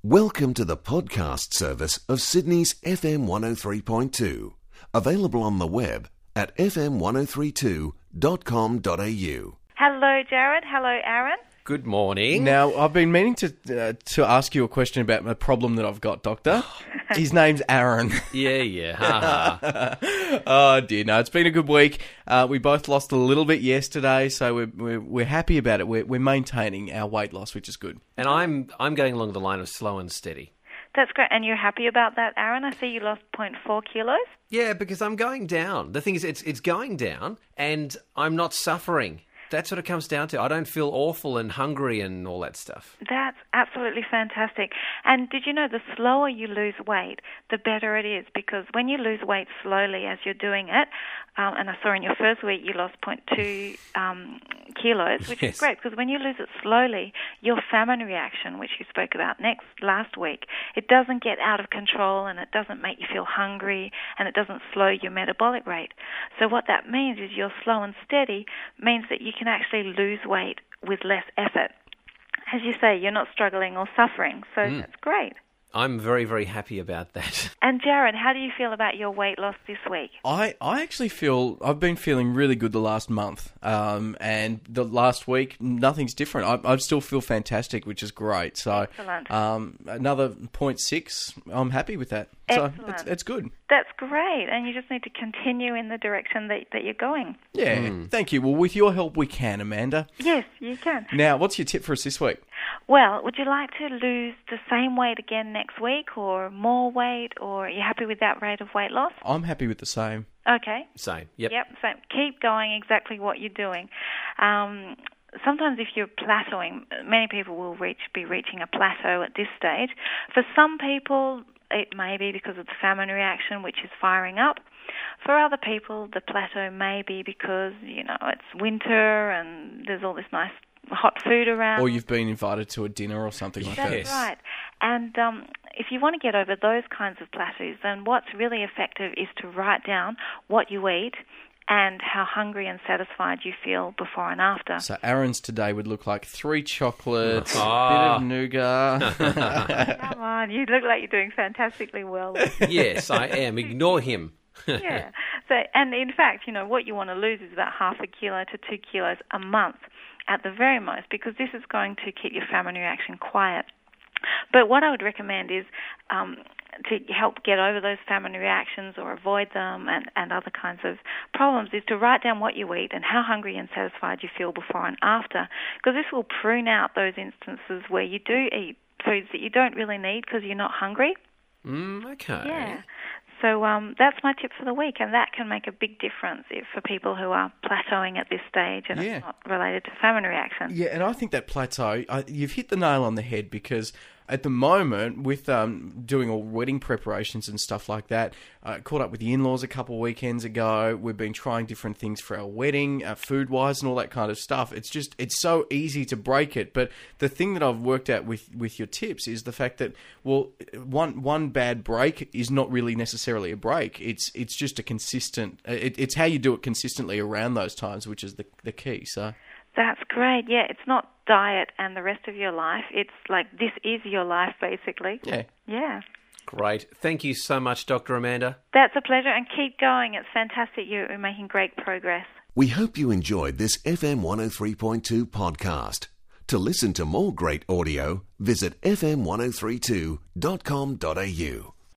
Welcome to the podcast service of Sydney's FM 103.2. Available on the web at fm1032.com.au. Hello, Jared. Hello, Aaron. Good morning. Now, I've been meaning to ask you a question about a problem that I've got, Doctor. His name's Aaron. Yeah. Ha, ha. Oh, dear. No, it's been a good week. We both lost a little bit yesterday, so we're happy about it. We're maintaining our weight loss, which is good. And I'm going along the line of slow and steady. That's great. And you're happy about that, Aaron? I see you lost 0.4 kilos. Yeah, because I'm going down. The thing is, it's going down, and I'm not suffering. That's what it comes down to. I don't feel awful and hungry and all that stuff. That's absolutely fantastic. And did you know the slower you lose weight, the better it is? Because when you lose weight slowly as you're doing it, and I saw in your first week you lost 0.2 kilos, which is great, because when you lose it slowly, your famine reaction, which you spoke about last week, it doesn't get out of control and it doesn't make you feel hungry and it doesn't slow your metabolic rate. So what that means is you're slow and steady means that you can actually lose weight with less effort. As you say, you're not struggling or suffering, so that's great. I'm very, very happy about that. And Jared, how do you feel about your weight loss this week? I actually feel I've been feeling really good the last month, and the last week nothing's different. I still feel fantastic, which is great. So Excellent. Another 0.6, I'm happy with that. Excellent. So it's good. That's great, and you just need to continue in the direction that you're going. Yeah, thank you. Well, with your help, we can, Amanda. Yes, you can. Now, what's your tip for us this week? Well, would you like to lose the same weight again next week, or more weight, or are you happy with that rate of weight loss? I'm happy with the same. Okay. Same. Yep. Same. Keep going exactly what you're doing. Sometimes if you're plateauing, many people will be reaching a plateau at this stage. For some people, it may be because of the famine reaction, which is firing up. For other people, the plateau may be because, it's winter and there's all this nice hot food around. Or you've been invited to a dinner or something like that. That's right. And if you want to get over those kinds of plateaus, then what's really effective is to write down what you eat and how hungry and satisfied you feel before and after. So Aaron's today would look like 3 chocolates, a bit of nougat. Come on, you look like you're doing fantastically well. Yes, I am. Ignore him. Yeah. So, and in fact, what you want to lose is about 0.5 kilo to 2 kilos a month at the very most, because this is going to keep your famine reaction quiet. But what I would recommend is to help get over those famine reactions or avoid them and other kinds of problems is to write down what you eat and how hungry and satisfied you feel before and after, because this will prune out those instances where you do eat foods that you don't really need because you're not hungry. Okay. Yeah. So that's my tip for the week, and that can make a big difference for people who are plateauing at this stage and it's not related to famine reaction. Yeah, and I think that plateau, you've hit the nail on the head, because at the moment, with doing all wedding preparations and stuff like that, caught up with the in-laws a couple of weekends ago. We've been trying different things for our wedding, food-wise and all that kind of stuff. It's so easy to break it. But the thing that I've worked out with your tips is the fact that, well, one bad break is not really necessarily a break. It's just a consistent, it's how you do it consistently around those times, which is the key. So that's great. Yeah, it's not diet and the rest of your life. It's like this is your life, basically. Yeah. Great. Thank you so much, Dr. Amanda. That's a pleasure, and keep going. It's fantastic. You're making great progress. We hope you enjoyed this FM 103.2 podcast. To listen to more great audio, visit fm1032.com.au.